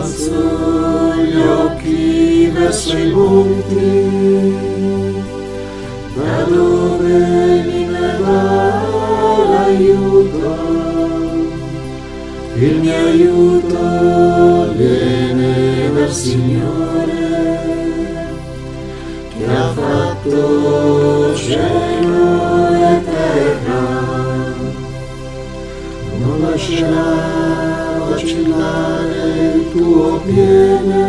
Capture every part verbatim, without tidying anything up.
Alzo gli occhi verso i monti, da dove mi verrà l'aiuto. Il mio aiuto viene dal Signore, che ha fatto cielo e terra. Non lascerà vacillare il tuo piede,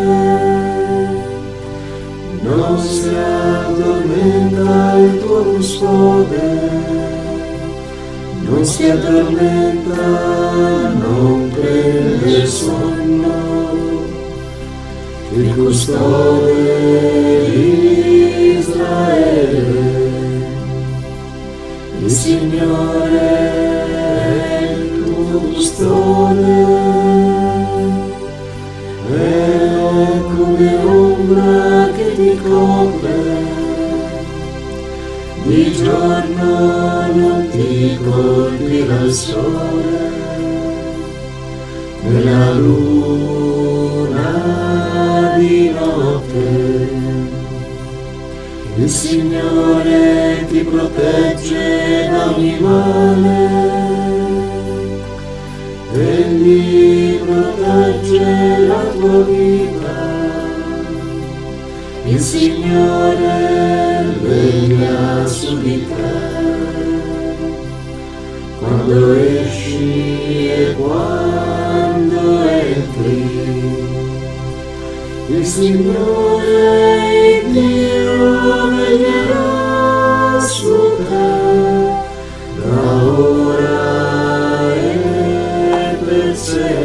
non si addormenta il tuo custode, non si addormenta, non prende sonno, il custode di Israele. Il Signore è il tuo custode, è come ombra che ti copre, di giorno non ti colpirà il sole, nella luna di notte. Il Signore ti protegge da ogni male, Egli protegge la tua vita. Il Signore regna su di te, quando esci e quando entri. Il Signore il Dio regnerà su te, da ora e per sempre.